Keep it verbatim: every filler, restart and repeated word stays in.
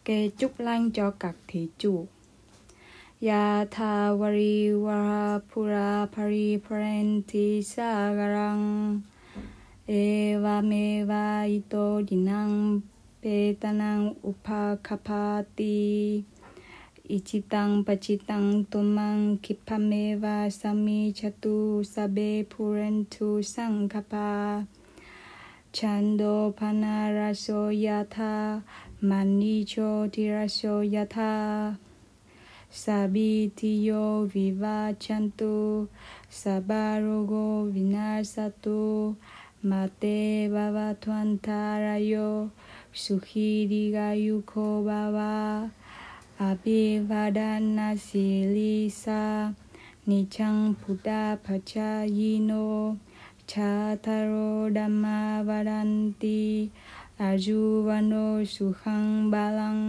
kê chúc lành cho các thí chủ. Yatha vari vara pura pari parenti sagarang eva meva ito dinang petanang upakapati ichitang pachitang tumang kipameva sami chatu sabe purentu sangkapa chando panaraso yatha manicho tiraso yatha sabitiyo viva chantu sabarogo vinasatu mate baba tuantarayo sukhirigayuko baba abhivadana silisa nichang buddha pachayino chataro dhamma vadanti ajuvano sukhang balang